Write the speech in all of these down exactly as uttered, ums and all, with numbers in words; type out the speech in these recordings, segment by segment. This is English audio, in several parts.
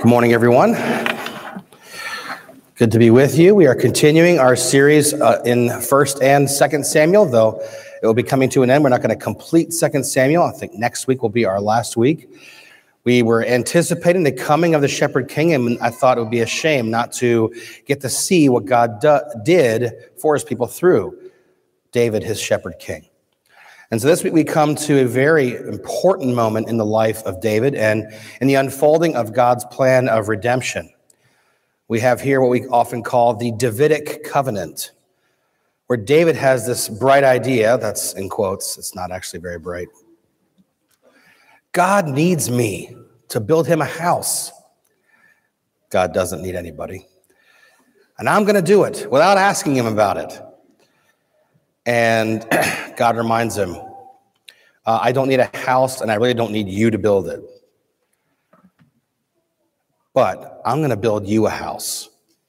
Good morning, everyone. Good to be with you. We are continuing our series uh, in First and Second Samuel, though it will be coming to an end. We're not going to complete Second Samuel. I think next week will be our last week. We were anticipating the coming of the Shepherd King, and I thought it would be a shame not to get to see what God do- did for his people through David, his Shepherd King. And so this week we come to a very important moment in the life of David and in the unfolding of God's plan of redemption. We have here what we often call the Davidic covenant, where David has this bright idea, that's in quotes, it's not actually very bright. God needs me to build him a house. God doesn't need anybody. And I'm going to do it without asking him about it. And God reminds him, uh, I don't need a house, and I really don't need you to build it. But I'm going to build you a house.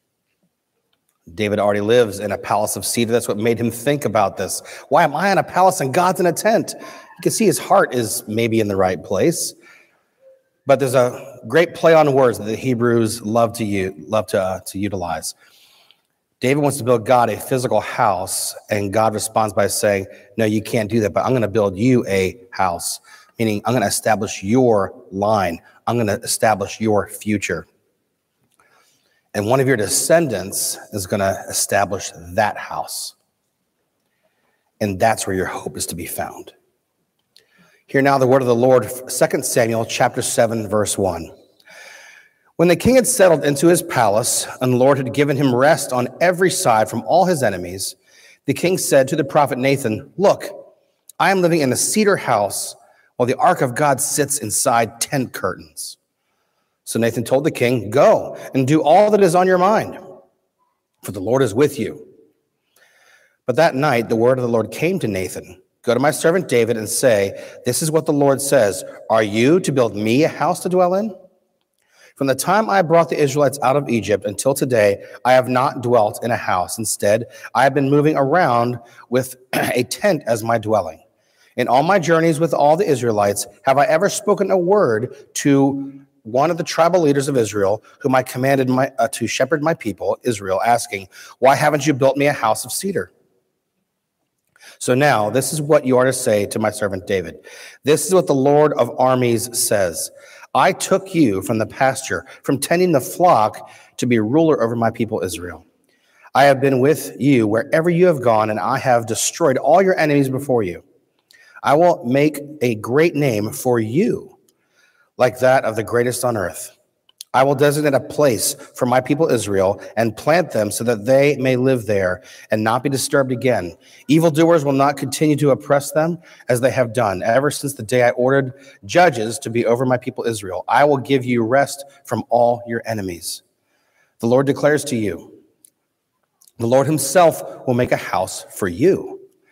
David already lives in a palace of cedar. That's what made him think about this. Why am I in a palace and God's in a tent? You can see his heart is maybe in the right place. But there's a great play on words that the Hebrews love to use, love to, uh, to utilize. David wants to build God a physical house, and God responds by saying, no, you can't do that, but I'm going to build you a house, meaning I'm going to establish your line. I'm going to establish your future. And one of your descendants is going to establish that house. And that's where your hope is to be found. Hear now the word of the Lord, Second Samuel chapter seven, verse one. When the king had settled into his palace, and the Lord had given him rest on every side from all his enemies, the king said to the prophet Nathan, look, I am living in a cedar house, while the ark of God sits inside tent curtains. So Nathan told the king, go and do all that is on your mind, for the Lord is with you. But that night, the word of the Lord came to Nathan, go to my servant David and say, this is what the Lord says, are you to build me a house to dwell in? From the time I brought the Israelites out of Egypt until today, I have not dwelt in a house. Instead, I have been moving around with a tent as my dwelling. In all my journeys with all the Israelites, have I ever spoken a word to one of the tribal leaders of Israel, whom I commanded my, uh, to shepherd my people, Israel, asking, why haven't you built me a house of cedar? So now, this is what you are to say to my servant David. This is what the Lord of armies says. I took you from the pasture, from tending the flock, to be ruler over my people Israel. I have been with you wherever you have gone, and I have destroyed all your enemies before you. I will make a great name for you, like that of the greatest on earth. I will designate a place for my people Israel and plant them so that they may live there and not be disturbed again. Evildoers will not continue to oppress them as they have done ever since the day I ordered judges to be over my people Israel. I will give you rest from all your enemies. The Lord declares to you, the Lord himself will make a house for you.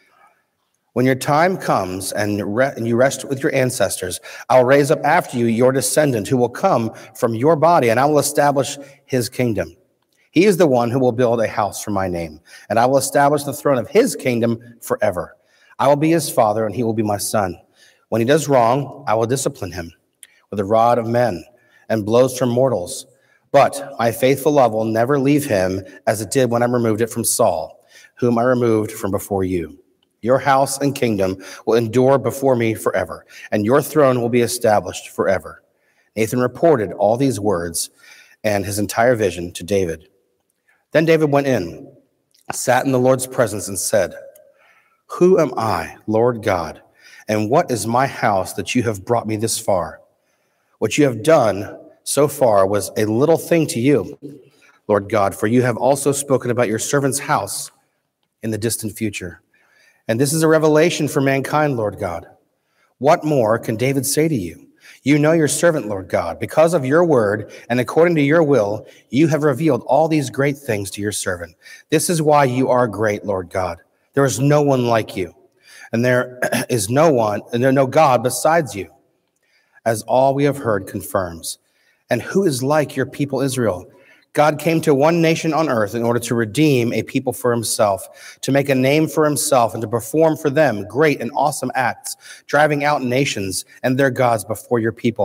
When your time comes and, re- and you rest with your ancestors, I will raise up after you your descendant who will come from your body, and I will establish his kingdom. He is the one who will build a house for my name, and I will establish the throne of his kingdom forever. I will be his father, and he will be my son. When he does wrong, I will discipline him with the rod of men and blows from mortals. But my faithful love will never leave him as it did when I removed it from Saul, whom I removed from before you. Your house and kingdom will endure before me forever, and your throne will be established forever. Nathan reported all these words and his entire vision to David. Then David went in, sat in the Lord's presence, and said, who am I, Lord God, and what is my house that you have brought me this far? What you have done so far was a little thing to you, Lord God, for you have also spoken about your servant's house in the distant future. And this is a revelation for mankind, Lord God. What more can David say to you? You know your servant, Lord God. Because of your word and according to your will, you have revealed all these great things to your servant. This is why you are great, Lord God. There is no one like you, and there is no one, and there is no God besides you, as all we have heard confirms. And who is like your people Israel? God came to one nation on earth in order to redeem a people for himself, to make a name for himself, and to perform for them great and awesome acts, driving out nations and their gods before your people.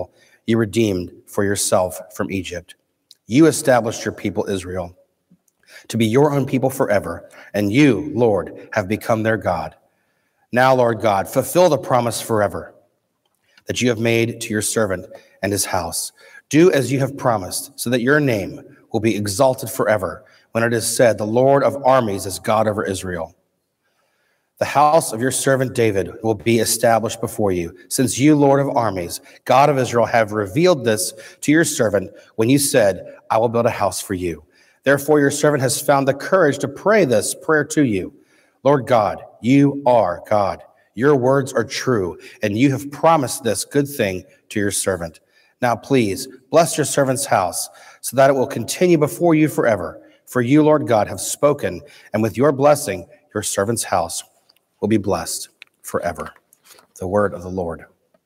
you redeemed for yourself from Egypt. You established your people Israel to be your own people forever, and you, Lord, have become their God. Now, Lord God, fulfill the promise forever that you have made to your servant and his house. Do as you have promised, so that your name will be exalted forever, when it is said, the Lord of armies is God over Israel. The house of your servant David will be established before you, since you, Lord of armies, God of Israel, have revealed this to your servant when you said, I will build a house for you. Therefore, your servant has found the courage to pray this prayer to you. Lord God, you are God. Your words are true, and you have promised this good thing to your servant. Now, please, bless your servant's house, so that it will continue before you forever. For you, Lord God, have spoken, and with your blessing, your servant's house will be blessed forever. The word of the Lord.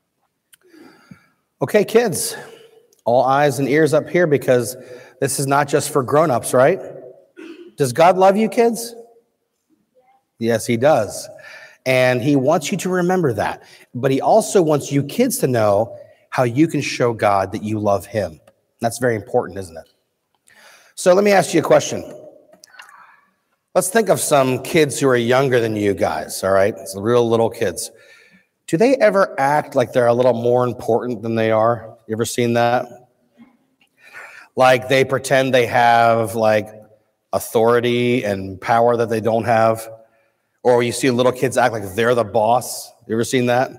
Okay, kids, all eyes and ears up here, because this is not just for grown-ups, right? Does God love you, kids? Yes, he does. And he wants you to remember that. But he also wants you kids to know how you can show God that you love him. That's very important, isn't it? So let me ask you a question. Let's think of some kids who are younger than you guys, all right? It's real little kids. Do they ever act like they're a little more important than they are? You ever seen that? Like they pretend they have like authority and power that they don't have? Or you see little kids act like they're the boss. You ever seen that?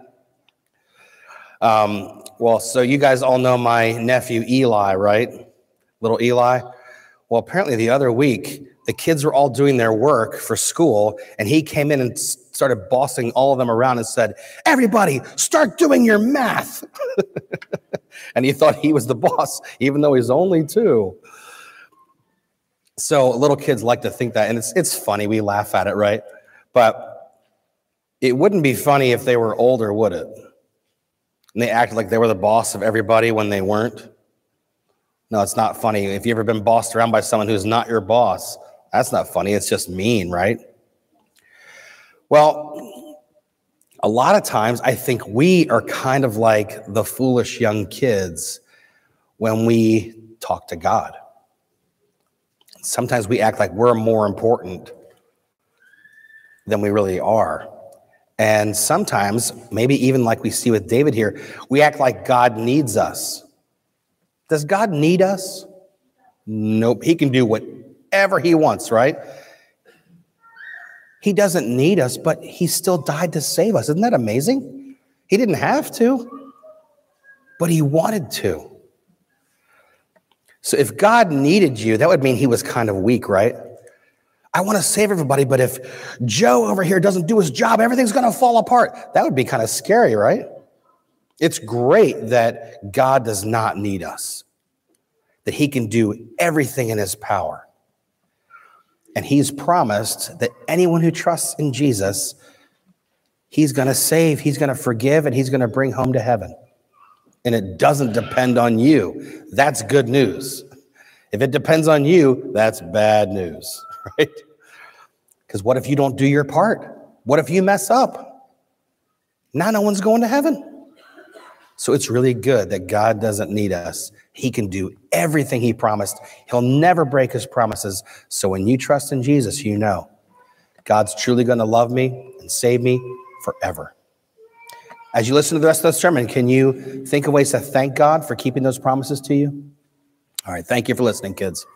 Um, well, so you guys all know my nephew Eli, right? Little Eli. Well, apparently the other week, the kids were all doing their work for school, and he came in and started bossing all of them around and said, everybody, start doing your math. And he thought he was the boss, even though he's only two. So little kids like to think that, and it's it's funny. We laugh at it, right? But it wouldn't be funny if they were older, would it? And they acted like they were the boss of everybody when they weren't. No, it's not funny. If you've ever been bossed around by someone who's not your boss, that's not funny. It's just mean, right? Well, a lot of times I think we are kind of like the foolish young kids when we talk to God. Sometimes we act like we're more important than we really are. And sometimes, maybe even like we see with David here, we act like God needs us. Does God need us? Nope. He can do whatever he wants, right? He doesn't need us, but he still died to save us. Isn't that amazing? He didn't have to, but he wanted to. So if God needed you, that would mean he was kind of weak, right? I want to save everybody, but if Joe over here doesn't do his job, everything's going to fall apart. That would be kind of scary, right? It's great that God does not need us, that he can do everything in his power. And he's promised that anyone who trusts in Jesus, he's going to save, he's going to forgive, and he's going to bring home to heaven. And it doesn't depend on you. That's good news. If it depends on you, that's bad news, right? Because what if you don't do your part? What if you mess up? Now no one's going to heaven. So it's really good that God doesn't need us. He can do everything he promised. He'll never break his promises. So when you trust in Jesus, you know God's truly going to love me and save me forever. As you listen to the rest of the sermon, can you think of ways to thank God for keeping those promises to you? All right, thank you for listening, kids.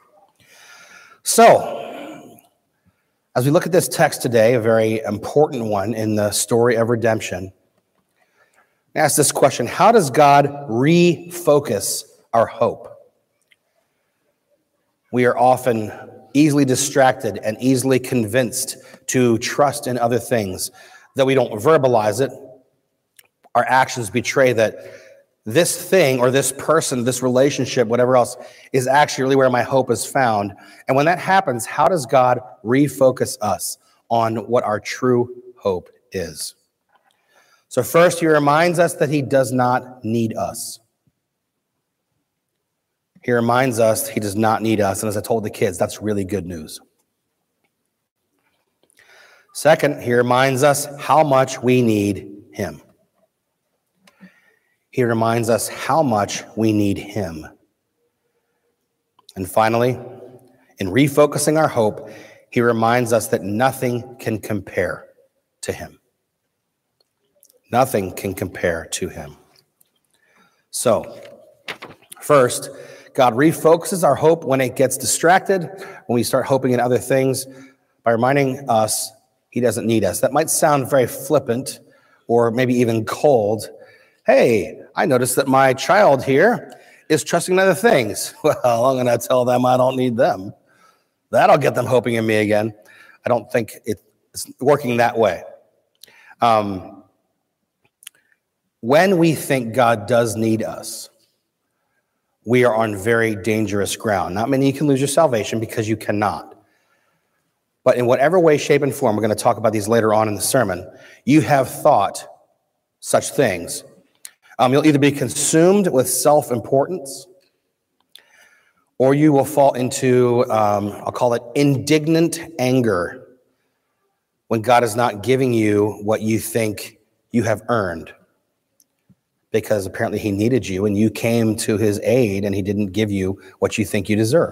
So, as we look at this text today, a very important one in the story of redemption, ask this question: how does God refocus our hope? We are often easily distracted and easily convinced to trust in other things, though we don't verbalize it. Our actions betray that this thing or this person, this relationship, whatever else, is actually really where my hope is found. And when that happens, how does God refocus us on what our true hope is? So first, he reminds us that he does not need us. He reminds us he does not need us. And as I told the kids, that's really good news. Second, he reminds us how much we need him. He he reminds us how much we need him. And finally, in refocusing our hope, he reminds us that nothing can compare to him. Nothing can compare to him. So, first, God refocuses our hope when it gets distracted, when we start hoping in other things, by reminding us he doesn't need us. That might sound very flippant or maybe even cold. Hey, I noticed that my child here is trusting in other things. Well, I'm going to tell them I don't need them. That'll get them hoping in me again. I don't think it's working that way. Um, when we think God does need us, we are on very dangerous ground. Not many you can lose your salvation because you cannot. But in whatever way, shape, and form, we're going to talk about these later on in the sermon, you have thought such things. Um, you'll either be consumed with self-importance, or you will fall into, um, I'll call it indignant anger when God is not giving you what you think you have earned, because apparently he needed you and you came to his aid and he didn't give you what you think you deserve.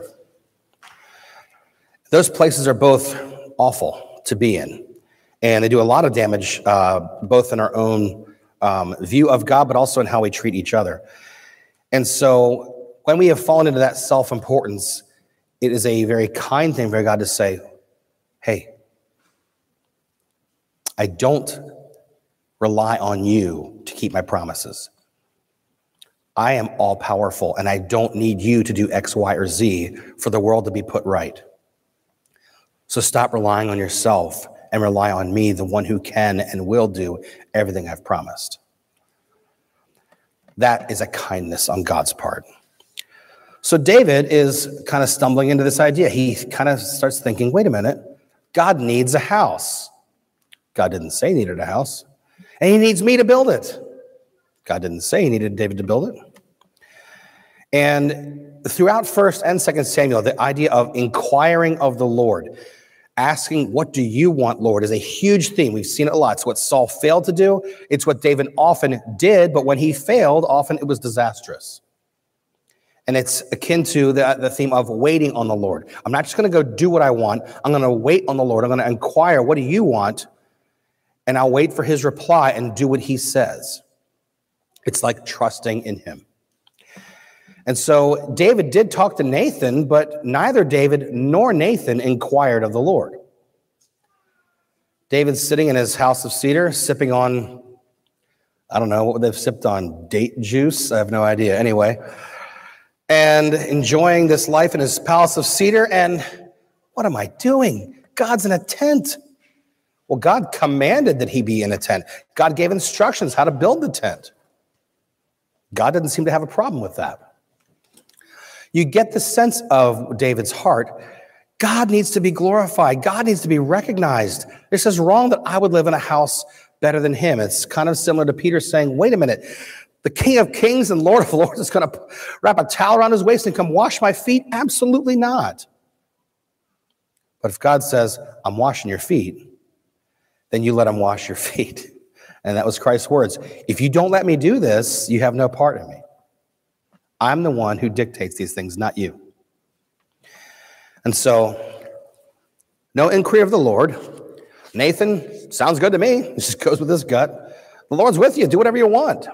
Those places are both awful to be in, and they do a lot of damage, uh, both in our own um, view of God, but also in how we treat each other. And so when we have fallen into that self-importance, it is a very kind thing for God to say, hey, I don't rely on you to keep my promises. I am all-powerful, and I don't need you to do X, Y, or Z for the world to be put right. So stop relying on yourself and rely on me, the one who can and will do everything I've promised. That is a kindness on God's part. So David is kind of stumbling into this idea. He kind of starts thinking, wait a minute, God needs a house. God didn't say he needed a house. And he needs me to build it. God didn't say he needed David to build it. And throughout First and Second Samuel, the idea of inquiring of the Lord, asking, what do you want, Lord, is a huge theme. We've seen it a lot. It's what Saul failed to do. It's what David often did, but when he failed, often it was disastrous. And it's akin to the, the theme of waiting on the Lord. I'm not just going to go do what I want. I'm going to wait on the Lord. I'm going to inquire, what do you want? And I'll wait for his reply and do what he says. It's like trusting in him. And so David did talk to Nathan, but neither David nor Nathan inquired of the Lord. David's sitting in his house of cedar, sipping on, I don't know, what would they've sipped on? Date juice? I have no idea. Anyway, and enjoying this life in his palace of cedar. And what am I doing? God's in a tent. Well, God commanded that he be in a tent. God gave instructions how to build the tent. God didn't seem to have a problem with that. You get the sense of David's heart. God needs to be glorified. God needs to be recognized. This is wrong that I would live in a house better than him. It's kind of similar to Peter saying, wait a minute, the King of Kings and Lord of Lords is going to wrap a towel around his waist and come wash my feet? Absolutely not. But if God says, I'm washing your feet, then you let him wash your feet. And that was Christ's words. If you don't let me do this, you have no part in me. I'm the one who dictates these things, not you. And so, no inquiry of the Lord. Nathan, sounds good to me. It just goes with his gut. The Lord's with you. Do whatever you want.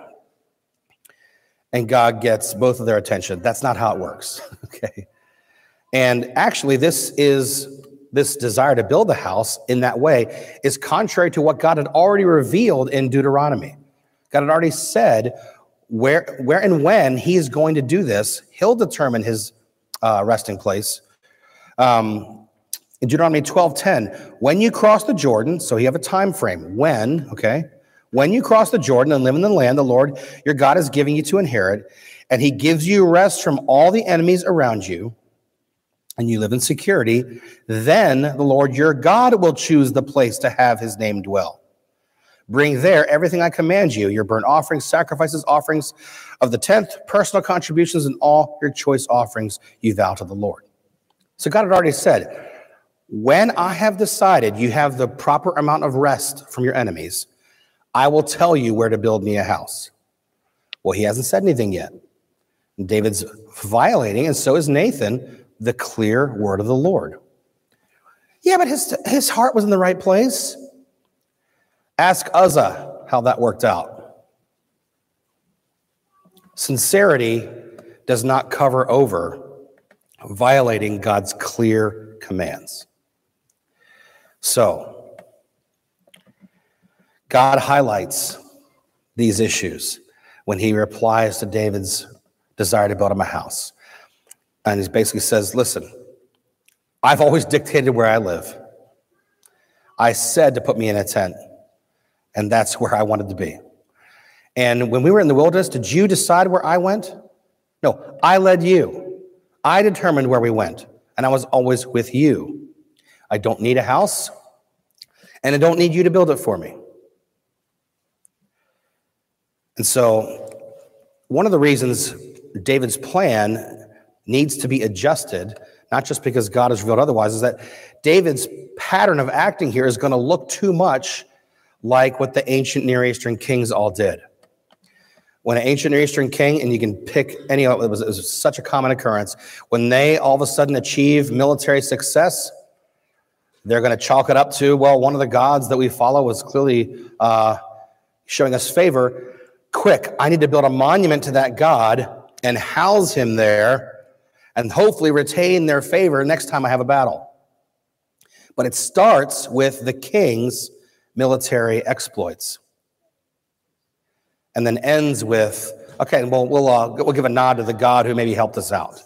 And God gets both of their attention. That's not how it works. Okay. And actually, this is this desire to build a house in that way is contrary to what God had already revealed in Deuteronomy. God had already said where, where and when he is going to do this. He'll determine his uh, resting place. Um, in Deuteronomy twelve ten, when you cross the Jordan, so you have a time frame. When, okay? When you cross the Jordan and live in the land the Lord your God is giving you to inherit, and he gives you rest from all the enemies around you, and you live in security, then the Lord your God will choose the place to have his name dwell. Bring there everything I command you, your burnt offerings, sacrifices, offerings of the tenth, personal contributions, and all your choice offerings you vow to the Lord. So God had already said, when I have decided you have the proper amount of rest from your enemies, I will tell you where to build me a house. Well, he hasn't said anything yet. David's violating, and so is Nathan, the clear word of the Lord. Yeah, but his, his heart was in the right place. Ask Uzzah how that worked out. Sincerity does not cover over violating God's clear commands. So, God highlights these issues when he replies to David's desire to build him a house. And he basically says, listen, I've always dictated where I live. I said to put me in a tent, and that's where I wanted to be. And when we were in the wilderness, did you decide where I went? No, I led you. I determined where we went, and I was always with you. I don't need a house, and I don't need you to build it for me. And so one of the reasons David's plan needs to be adjusted, not just because God has revealed otherwise, is that David's pattern of acting here is going to look too much like what the ancient Near Eastern kings all did. When an ancient Near Eastern king, and you can pick any, it was, it was such a common occurrence, when they all of a sudden achieve military success, they're going to chalk it up to, well, one of the gods that we follow was clearly uh, showing us favor. Quick, I need to build a monument to that god and house him there and hopefully retain their favor next time I have a battle. But it starts with the king's military exploits and then ends with, okay, well, we'll, uh, we'll give a nod to the God who maybe helped us out.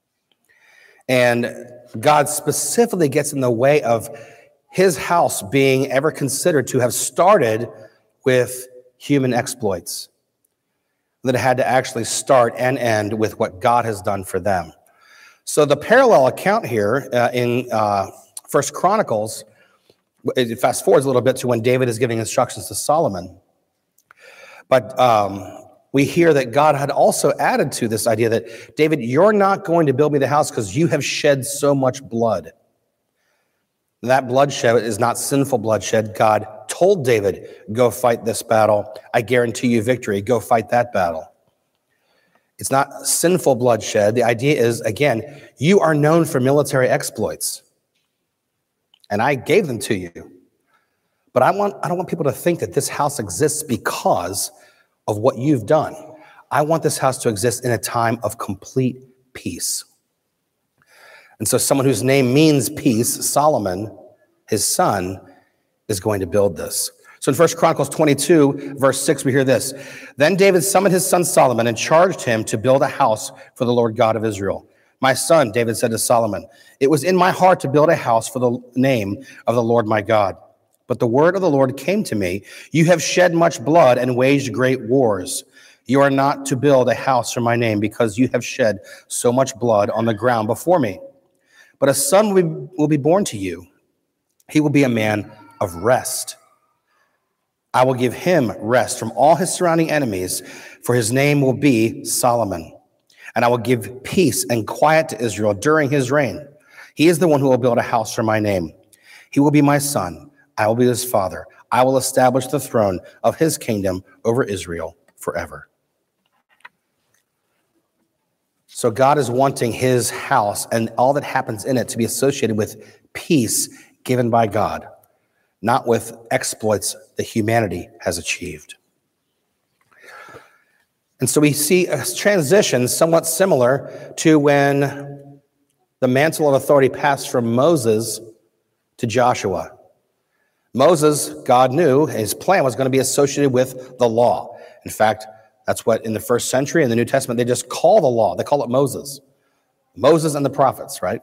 And God specifically gets in the way of his house being ever considered to have started with human exploits, that it had to actually start and end with what God has done for them. So the parallel account here uh, in uh, First Chronicles, it fast forwards a little bit to when David is giving instructions to Solomon. But um, we hear that God had also added to this idea that, David, you're not going to build me the house because you have shed so much blood. That bloodshed is not sinful bloodshed. God told David, go fight this battle. I guarantee you victory. Go fight that battle. It's not sinful bloodshed. The idea is, again, you are known for military exploits. And I gave them to you. But I want, I don't want people to think that this house exists because of what you've done. I want this house to exist in a time of complete peace. And so someone whose name means peace, Solomon, his son, is going to build this. So in First Chronicles twenty-two, verse six, we hear this. Then David summoned his son Solomon and charged him to build a house for the Lord God of Israel. My son, David said to Solomon, it was in my heart to build a house for the name of the Lord my God. But the word of the Lord came to me. You have shed much blood and waged great wars. You are not to build a house for my name because you have shed so much blood on the ground before me. But a son will be, will be born to you. He will be a man of rest. I will give him rest from all his surrounding enemies, for his name will be Solomon. And I will give peace and quiet to Israel during his reign. He is the one who will build a house for my name. He will be my son. I will be his father. I will establish the throne of his kingdom over Israel forever. So God is wanting his house and all that happens in it to be associated with peace given by God, not with exploits that humanity has achieved. And so we see a transition somewhat similar to when the mantle of authority passed from Moses to Joshua. Moses, God knew his plan was going to be associated with the law. In fact, that's what in the first century in the New Testament, they just call the law. They call it Moses. Moses and the prophets, right?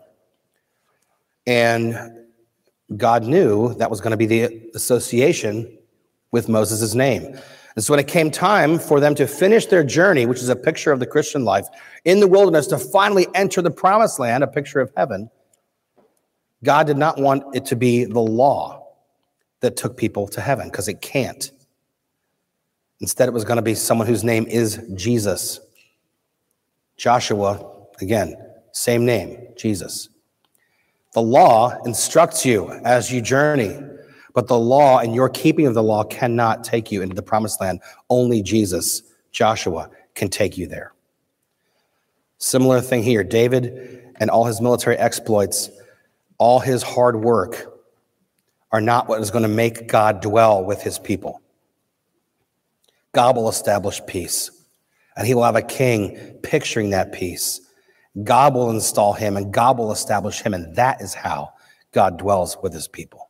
And God knew that was going to be the association with Moses' name. And so when it came time for them to finish their journey, which is a picture of the Christian life, in the wilderness to finally enter the promised land, a picture of heaven, God did not want it to be the law that took people to heaven, because it can't. Instead, it was going to be someone whose name is Jesus. Joshua, again, same name, Jesus. The law instructs you as you journey, but the law and your keeping of the law cannot take you into the promised land. Only Jesus, Joshua, can take you there. Similar thing here. David and all his military exploits, all his hard work are not what is going to make God dwell with his people. God will establish peace, and he will have a king picturing that peace. God will install him, and God will establish him, and that is how God dwells with his people.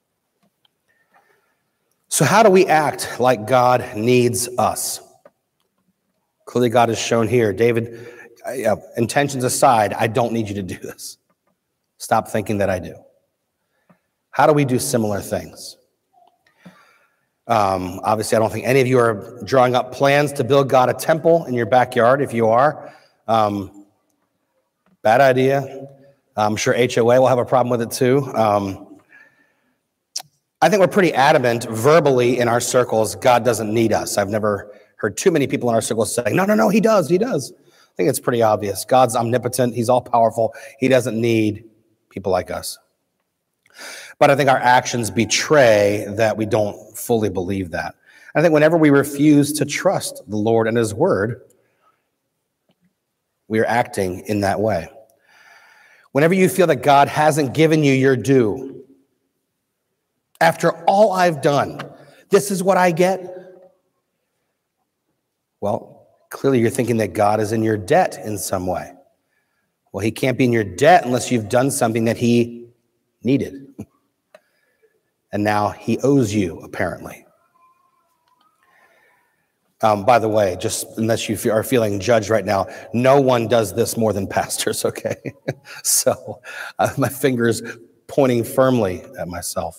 So how do we act like God needs us? Clearly, God is shown here. David, uh, intentions aside, I don't need you to do this. Stop thinking that I do. How do we do similar things? Um, obviously, I don't think any of you are drawing up plans to build God a temple in your backyard. If you are, um, bad idea. I'm sure H O A will have a problem with it too. Um, I think we're pretty adamant verbally in our circles, God doesn't need us. I've never heard too many people in our circles saying, no, no, no, he does, he does. I think it's pretty obvious. God's omnipotent, he's all powerful. He doesn't need people like us. But I think our actions betray that we don't fully believe that. I think whenever we refuse to trust the Lord and his word, we are acting in that way. Whenever you feel that God hasn't given you your due, after all I've done, this is what I get. Well, clearly you're thinking that God is in your debt in some way. Well, he can't be in your debt unless you've done something that he needed. And now he owes you, apparently. Um, by the way, just unless you are feeling judged right now, no one does this more than pastors, okay? So uh, my finger's pointing firmly at myself.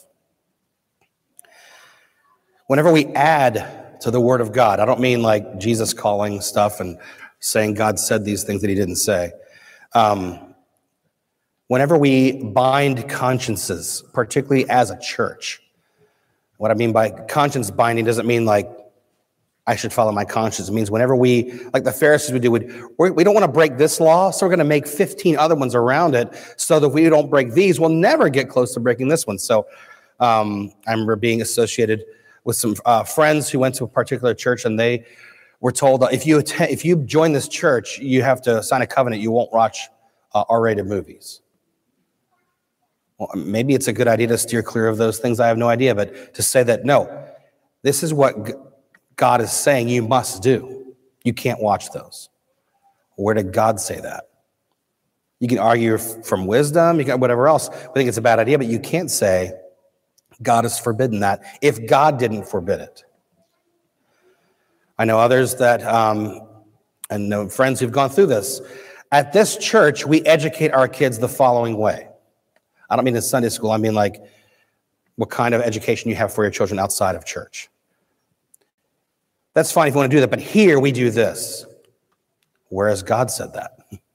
Whenever we add to the word of God, I don't mean like Jesus calling stuff and saying God said these things that he didn't say. Um, whenever we bind consciences, particularly as a church, what I mean by conscience binding doesn't mean like I should follow my conscience. It means whenever we, like the Pharisees would do, we'd, we don't want to break this law, so we're going to make fifteen other ones around it so that if we don't break these, we'll never get close to breaking this one. So um, I remember being associated with some uh, friends who went to a particular church, and they were told, uh, if you attend, if you join this church, you have to sign a covenant. You won't watch uh, R-rated movies. Well, maybe it's a good idea to steer clear of those things. I have no idea, but to say that, no, this is what God is saying you must do. You can't watch those. Where did God say that? You can argue from wisdom, you can whatever else. I think it's a bad idea, but you can't say God has forbidden that if God didn't forbid it. I know others that, um, and know friends who've gone through this. At this church, we educate our kids the following way. I don't mean in Sunday school. I mean like what kind of education you have for your children outside of church. That's fine if you want to do that, but here we do this. Whereas God said that.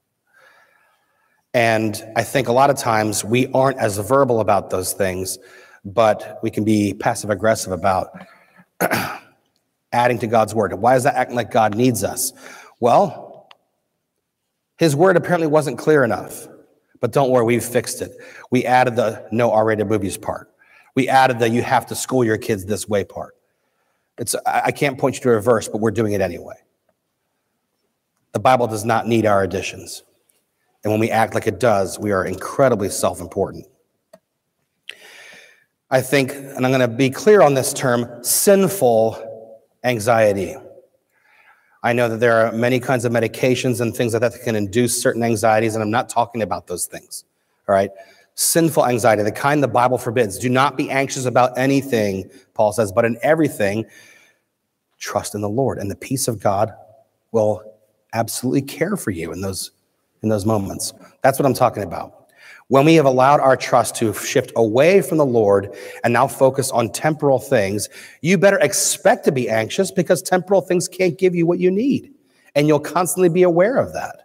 And I think a lot of times we aren't as verbal about those things, but we can be passive-aggressive about adding to God's word. Why is that acting like God needs us? Well, his word apparently wasn't clear enough. But don't worry, we've fixed it. We added the no R-rated movies part. We added the you have to school your kids this way part. It's I can't point you to a verse, but we're doing it anyway. The Bible does not need our additions. And when we act like it does, we are incredibly self-important. I think, and I'm going to be clear on this term, sinful anxiety. I know that there are many kinds of medications and things like that that can induce certain anxieties, and I'm not talking about those things, all right? Sinful anxiety, the kind the Bible forbids. Do not be anxious about anything, Paul says, but in everything, trust in the Lord, and the peace of God will absolutely care for you in those, in those moments. That's what I'm talking about. When we have allowed our trust to shift away from the Lord and now focus on temporal things, you better expect to be anxious because temporal things can't give you what you need. And you'll constantly be aware of that.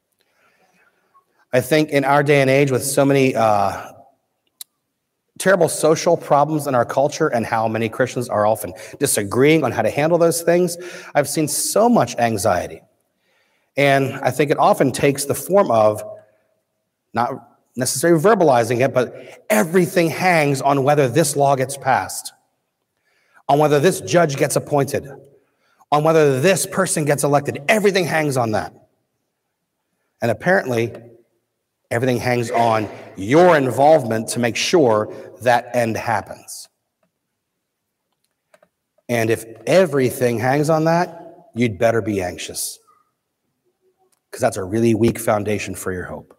I think in our day and age with so many uh, terrible social problems in our culture and how many Christians are often disagreeing on how to handle those things, I've seen so much anxiety. And I think it often takes the form of not necessarily verbalizing it, but everything hangs on whether this law gets passed, on whether this judge gets appointed, on whether this person gets elected. Everything hangs on that. And apparently, everything hangs on your involvement to make sure that end happens. And if everything hangs on that, you'd better be anxious, because that's a really weak foundation for your hope.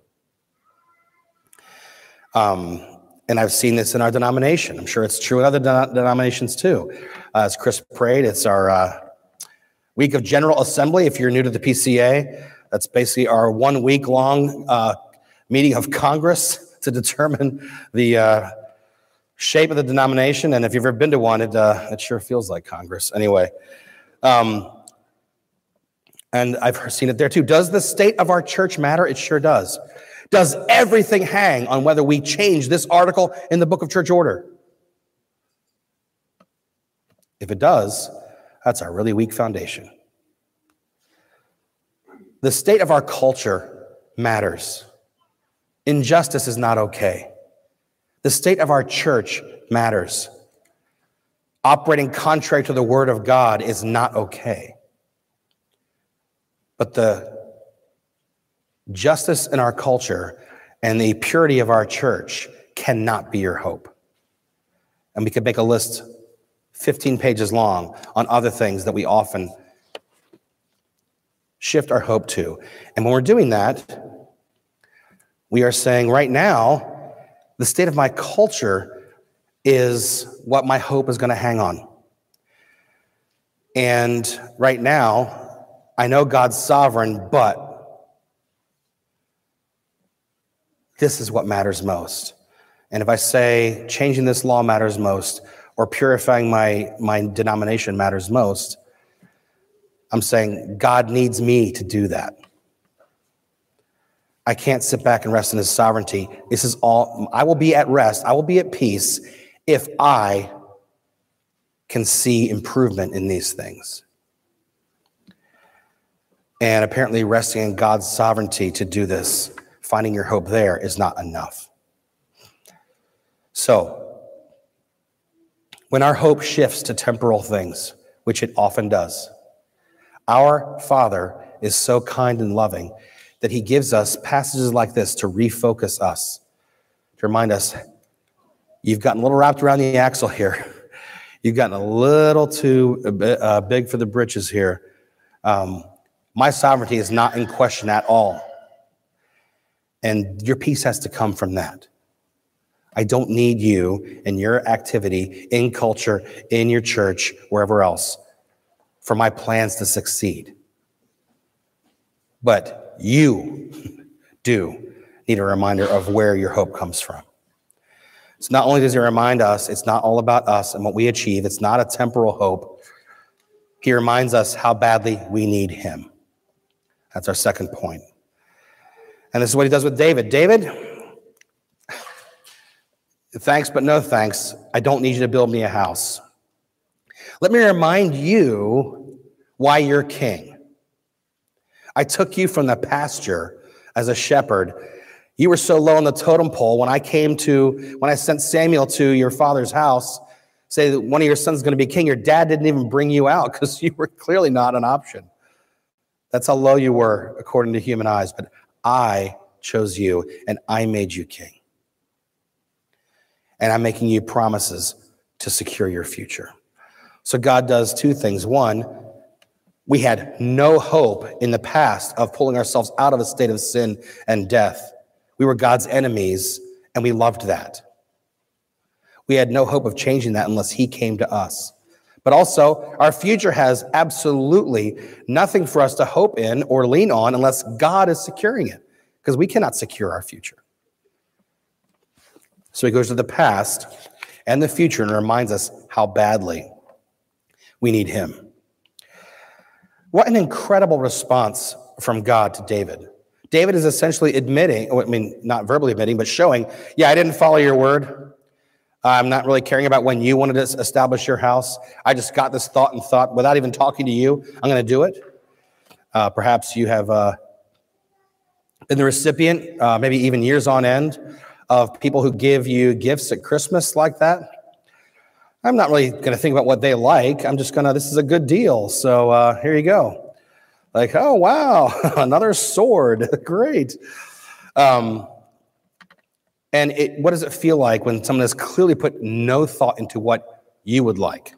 Um, and I've seen this in our denomination. I'm sure it's true in other de- denominations too. Uh, as Chris prayed, it's our uh, week of General Assembly. If you're new to the P C A, that's basically our one week long uh, meeting of Congress to determine the uh, shape of the denomination. And if you've ever been to one, it, uh, it sure feels like Congress. Anyway, um, and I've seen it there too. Does the state of our church matter? It sure does. Does everything hang on whether we change this article in the book of church order? If it does, that's a really weak foundation. The state of our culture matters. Injustice is not okay. The state of our church matters. Operating contrary to the word of God is not okay. But the justice in our culture and the purity of our church cannot be your hope. And we could make a list fifteen pages long on other things that we often shift our hope to. And when we're doing that, we are saying right now, the state of my culture is what my hope is going to hang on. And right now, I know God's sovereign, but this is what matters most. And if I say changing this law matters most, or purifying my, my denomination matters most, I'm saying God needs me to do that. I can't sit back and rest in his sovereignty. This is all, I will be at rest, I will be at peace if I can see improvement in these things. And apparently resting in God's sovereignty to do this, finding your hope there, is not enough. So, when our hope shifts to temporal things, which it often does, our Father is so kind and loving that he gives us passages like this to refocus us, to remind us, you've gotten a little wrapped around the axle here. You've gotten a little too uh, big for the britches here. Um, my sovereignty is not in question at all. And your peace has to come from that. I don't need you and your activity in culture, in your church, wherever else, for my plans to succeed. But you do need a reminder of where your hope comes from. So not only does he remind us, it's not all about us and what we achieve. It's not a temporal hope. He reminds us how badly we need him. That's our second point. And this is what he does with David. David, thanks, but no thanks. I don't need you to build me a house. Let me remind you why you're king. I took you from the pasture as a shepherd. You were so low on the totem pole. When I came to, when I sent Samuel to your father's house, say that one of your sons is going to be king, your dad didn't even bring you out because you were clearly not an option. That's how low you were according to human eyes. But I chose you and I made you king. And I'm making you promises to secure your future. So God does two things. One, we had no hope in the past of pulling ourselves out of a state of sin and death. We were God's enemies, and we loved that. We had no hope of changing that unless he came to us. But also, our future has absolutely nothing for us to hope in or lean on unless God is securing it, because we cannot secure our future. So he goes to the past and the future and reminds us how badly we need him. What an incredible response from God to David. David is essentially admitting, I mean, not verbally admitting, but showing, yeah, I didn't follow your word. I'm not really caring about when you wanted to establish your house. I just got this thought and thought, without even talking to you, I'm going to do it. Uh, perhaps you have uh, been the recipient, uh, maybe even years on end, of people who give you gifts at Christmas like that. I'm not really going to think about what they like. I'm just going to, this is a good deal. So uh, here you go. Like, oh, wow, another sword. Great. Um, and it, what does it feel like when someone has clearly put no thought into what you would like?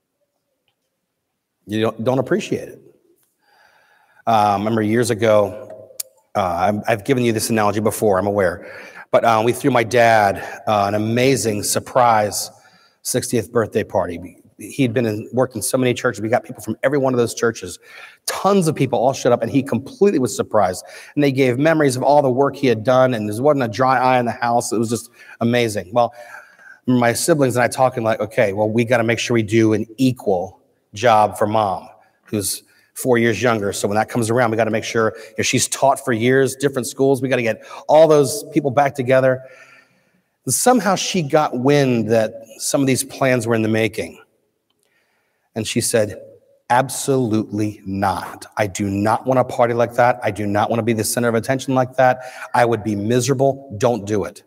You don't, don't appreciate it. Uh, I remember years ago, uh, I've given you this analogy before, I'm aware, but uh, we threw my dad uh, an amazing surprise sixtieth birthday party. He'd been in, worked in so many churches. We got people from every one of those churches. Tons of people all showed up, and he completely was surprised. And they gave memories of all the work he had done, and there wasn't a dry eye in the house. It was just amazing. Well, my siblings and I talking like, okay, well, we got to make sure we do an equal job for mom, who's four years younger. So when that comes around, we got to make sure, if she's taught for years, different schools, we got to get all those people back together. And somehow she got wind that some of these plans were in the making. And she said, absolutely not. I do not want a party like that. I do not want to be the center of attention like that. I would be miserable. Don't do it.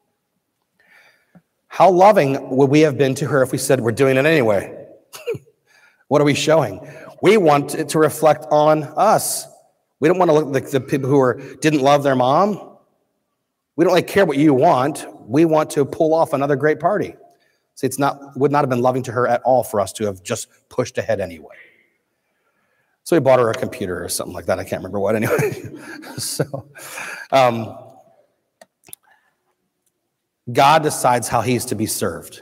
How loving would we have been to her if we said, we're doing it anyway? What are we showing? We want it to reflect on us. We don't want to look like the people who are, didn't love their mom. We don't really care what you want. We want to pull off another great party. See, it's not, would not have been loving to her at all for us to have just pushed ahead anyway. So we bought her a computer or something like that. I can't remember what anyway. so, um, God decides how he's to be served.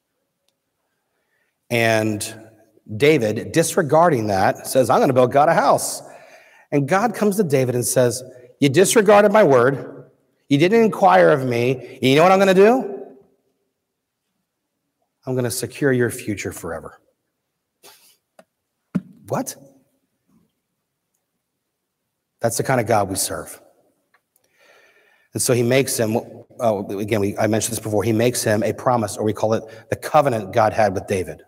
And David, disregarding that, says, I'm going to build God a house. And God comes to David and says, you disregarded my word. You didn't inquire of me. You know what I'm going to do? I'm going to secure your future forever. What? That's the kind of God we serve. And so he makes him, oh, again, we, I mentioned this before, he makes him a promise, or we call it the covenant God had with David.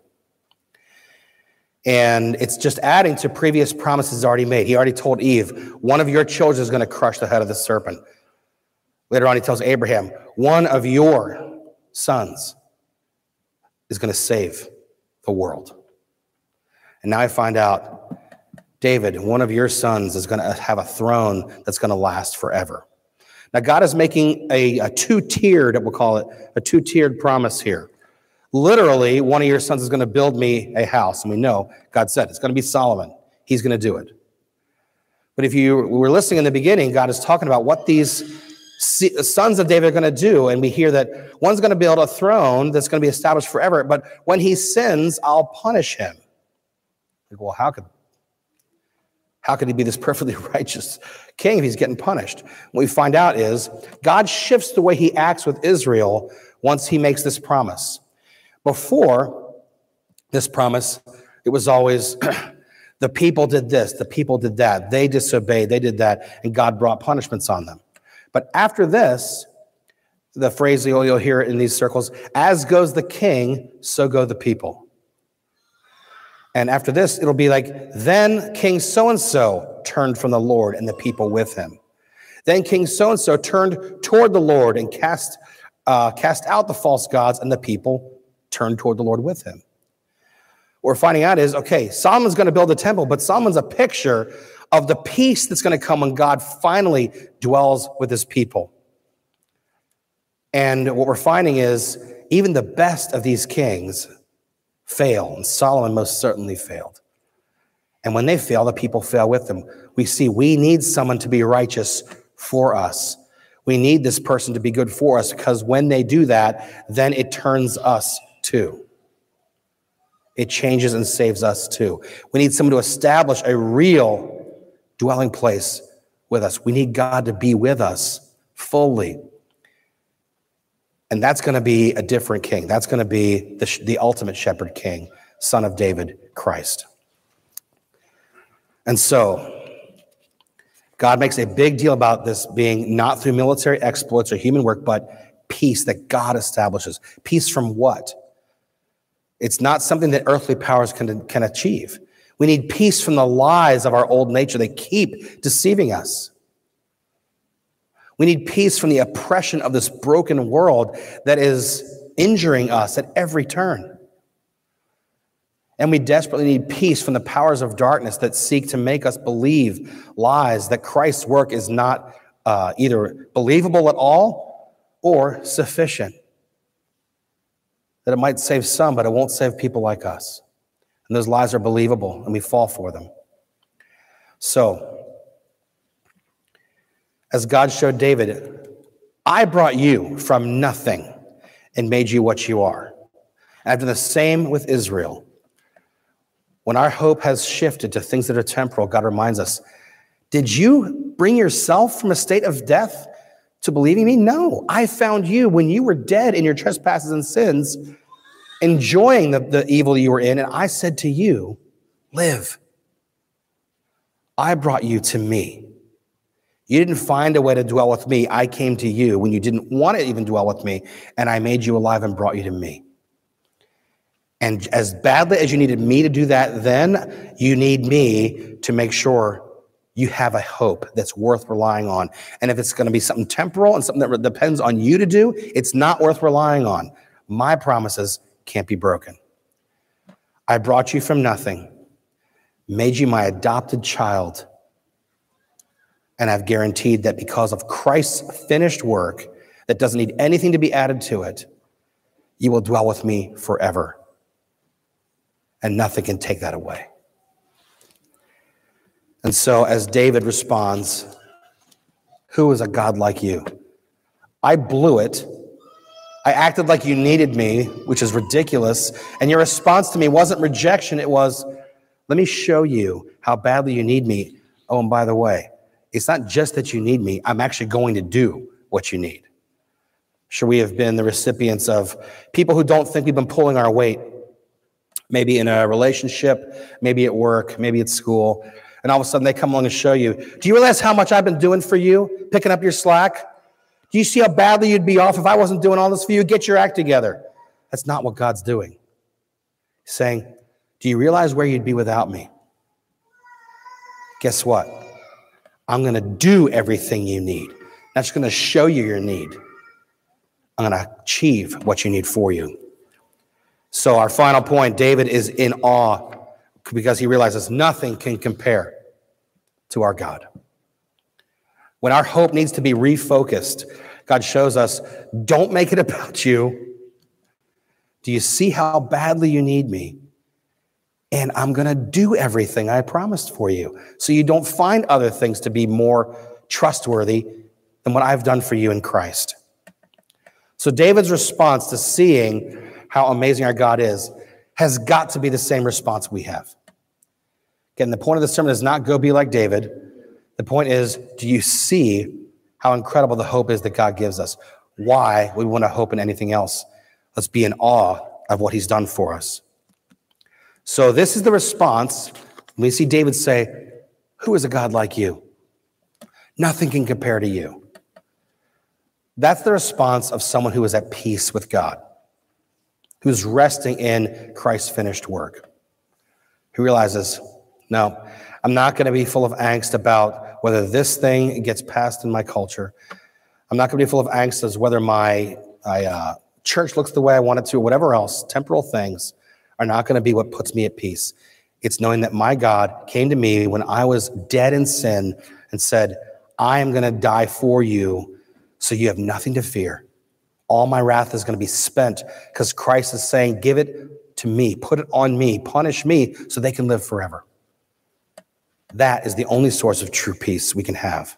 And it's just adding to previous promises already made. He already told Eve, one of your children is going to crush the head of the serpent. Later on, he tells Abraham, one of your sons is going to save the world. And now I find out, David, one of your sons is going to have a throne that's going to last forever. Now, God is making a, a two-tiered, we'll call it, a two-tiered promise here. Literally, one of your sons is going to build me a house. And we know, God said, it's going to be Solomon. He's going to do it. But if you were listening in the beginning, God is talking about what these sons of David are going to do. And we hear that one's going to build a throne that's going to be established forever. But when he sins, I'll punish him. Like, well, how could, how could he be this perfectly righteous king if he's getting punished? What we find out is God shifts the way he acts with Israel once he makes this promise. Before this promise, it was always the people did this, the people did that, they disobeyed, they did that, and God brought punishments on them. But after this, the phrase you'll, you'll hear it in these circles, as goes the king, so go the people. And after this, it'll be like, then King so-and-so turned from the Lord and the people with him. Then King so-and-so turned toward the Lord and cast, uh, cast out the false gods, and the people turned toward the Lord with him. What we're finding out is, okay, Solomon's going to build a temple, but Solomon's a picture of the peace that's going to come when God finally dwells with his people. And what we're finding is, even the best of these kings fail, and Solomon most certainly failed. And when they fail, the people fail with them. We see we need someone to be righteous for us. We need this person to be good for us, because when they do that, then it turns us too. It changes and saves us too. We need someone to establish a real dwelling place with us. We need God to be with us fully. And that's going to be a different king. That's going to be the, the ultimate shepherd king, son of David, Christ. And so, God makes a big deal about this being not through military exploits or human work, but peace that God establishes. Peace from what? It's not something that earthly powers can, can achieve. We need peace from the lies of our old nature. They keep deceiving us. We need peace from the oppression of this broken world that is injuring us at every turn. And we desperately need peace from the powers of darkness that seek to make us believe lies, that Christ's work is not uh, either believable at all or sufficient. That it might save some, but it won't save people like us. And those lies are believable, and we fall for them. So, as God showed David, I brought you from nothing and made you what you are. And I've done the same with Israel. When our hope has shifted to things that are temporal, God reminds us, did you bring yourself from a state of death to believing me? No, I found you when you were dead in your trespasses and sins, enjoying the, the evil you were in, and I said to you, live. I brought you to me. You didn't find a way to dwell with me. I came to you when you didn't want to even dwell with me, and I made you alive and brought you to me. And as badly as you needed me to do that then, you need me to make sure you have a hope that's worth relying on. And if it's going to be something temporal and something that depends on you to do, it's not worth relying on. My promises can't be broken. I brought you from nothing, made you my adopted child, and I've guaranteed that because of Christ's finished work that doesn't need anything to be added to it, you will dwell with me forever. And nothing can take that away. And so as David responds, who is a God like you? I blew it. I acted like you needed me, which is ridiculous. And your response to me wasn't rejection. It was, let me show you how badly you need me. Oh, and by the way, it's not just that you need me. I'm actually going to do what you need. Sure, we have been the recipients of people who don't think we've been pulling our weight. Maybe in a relationship, maybe at work, maybe at school. And all of a sudden they come along and show you, do you realize how much I've been doing for you? Picking up your slack? Do you see how badly you'd be off if I wasn't doing all this for you? Get your act together. That's not what God's doing. He's saying, do you realize where you'd be without me? Guess what? I'm going to do everything you need. I'm not just going to show you your need. I'm going to achieve what you need for you. So our final point, David is in awe because he realizes nothing can compare to our God. When our hope needs to be refocused, God shows us, don't make it about you. Do you see how badly you need me? And I'm going to do everything I promised for you. So you don't find other things to be more trustworthy than what I've done for you in Christ. So David's response to seeing how amazing our God is has got to be the same response we have. Again, the point of the sermon is not go be like David. The point is, do you see how incredible the hope is that God gives us? Why we want to hope in anything else? Let's be in awe of what he's done for us. So this is the response. We see David say, who is a God like you? Nothing can compare to you. That's the response of someone who is at peace with God, who's resting in Christ's finished work, who realizes, no, I'm not going to be full of angst about whether this thing gets passed in my culture. I'm not going to be full of angst as whether my, my uh, church looks the way I want it to, or whatever else. Temporal things are not going to be what puts me at peace. It's knowing that my God came to me when I was dead in sin and said, I am going to die for you, so you have nothing to fear. All my wrath is going to be spent because Christ is saying, give it to me, put it on me, punish me so they can live forever. That is the only source of true peace we can have.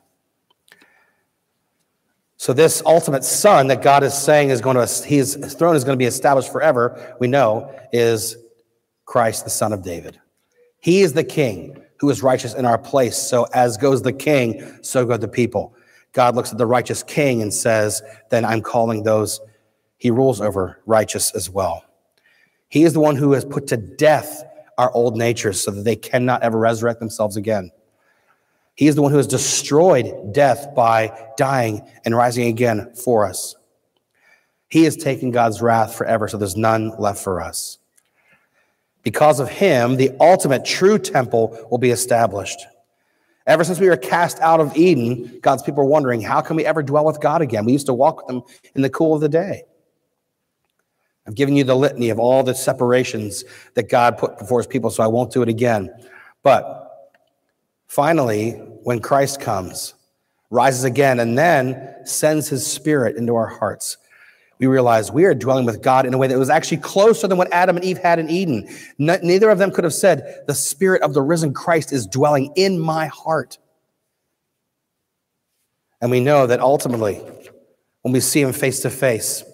So this ultimate son that God is saying is going to, his throne is going to be established forever, we know, is Christ, the son of David. He is the king who is righteous in our place. So as goes the king, so go the people. God looks at the righteous king and says, then I'm calling those he rules over righteous as well. He is the one who has put to death our old natures so that they cannot ever resurrect themselves again. He is the one who has destroyed death by dying and rising again for us. He has taken God's wrath forever, so there's none left for us. Because of him, the ultimate true temple will be established. Ever since we were cast out of Eden, God's people are wondering, how can we ever dwell with God again? We used to walk with him in the cool of the day. I've given you the litany of all the separations that God put before his people, so I won't do it again. But finally, when Christ comes, rises again, and then sends his Spirit into our hearts, we realize we are dwelling with God in a way that was actually closer than what Adam and Eve had in Eden. No, neither of them could have said, the Spirit of the risen Christ is dwelling in my heart. And we know that ultimately, when we see him face to face,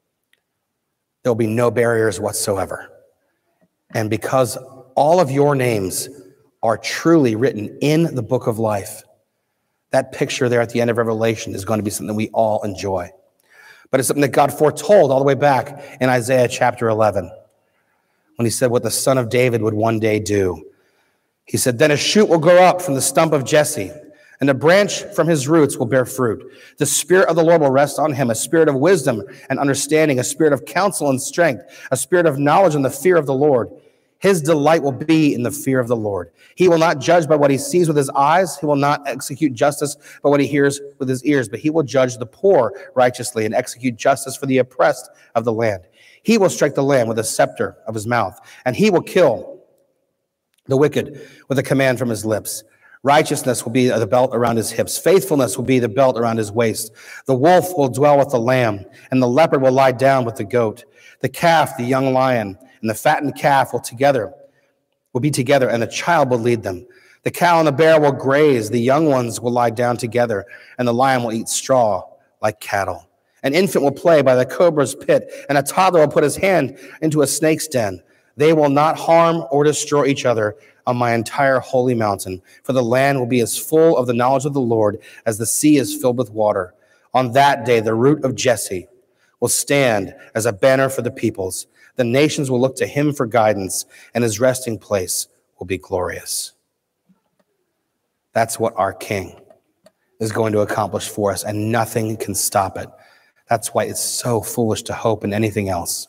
there will be no barriers whatsoever. And because all of your names are truly written in the book of life, that picture there at the end of Revelation is going to be something we all enjoy. But it's something that God foretold all the way back in Isaiah chapter eleven, when he said what the Son of David would one day do. He said, then a shoot will grow up from the stump of Jesse, and a branch from his roots will bear fruit. The Spirit of the Lord will rest on him, a spirit of wisdom and understanding, a spirit of counsel and strength, a spirit of knowledge and the fear of the Lord. His delight will be in the fear of the Lord. He will not judge by what he sees with his eyes. He will not execute justice by what he hears with his ears, but he will judge the poor righteously and execute justice for the oppressed of the land. He will strike the land with a scepter of his mouth, and he will kill the wicked with a command from his lips. Righteousness will be the belt around his hips. Faithfulness will be the belt around his waist. The wolf will dwell with the lamb, and the leopard will lie down with the goat. The calf, the young lion, and the fattened calf will together, will be together, and the child will lead them. The cow and the bear will graze. The young ones will lie down together, and the lion will eat straw like cattle. An infant will play by the cobra's pit, and a toddler will put his hand into a snake's den. They will not harm or destroy each other on my entire holy mountain, for the land will be as full of the knowledge of the Lord as the sea is filled with water. On that day, the root of Jesse will stand as a banner for the peoples. The nations will look to him for guidance, and his resting place will be glorious. That's what our King is going to accomplish for us, and nothing can stop it. That's why it's so foolish to hope in anything else.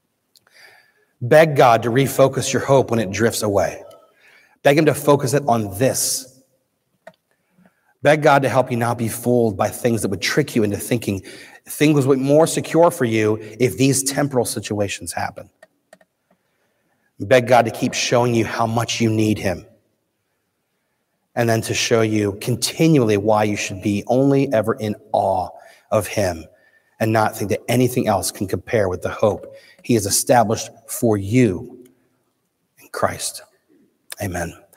Beg God to refocus your hope when it drifts away. Beg him to focus it on this. Beg God to help you not be fooled by things that would trick you into thinking things would be more secure for you if these temporal situations happen. Beg God to keep showing you how much you need him, and then to show you continually why you should be only ever in awe of him and not think that anything else can compare with the hope he has established for you in Christ. Amen.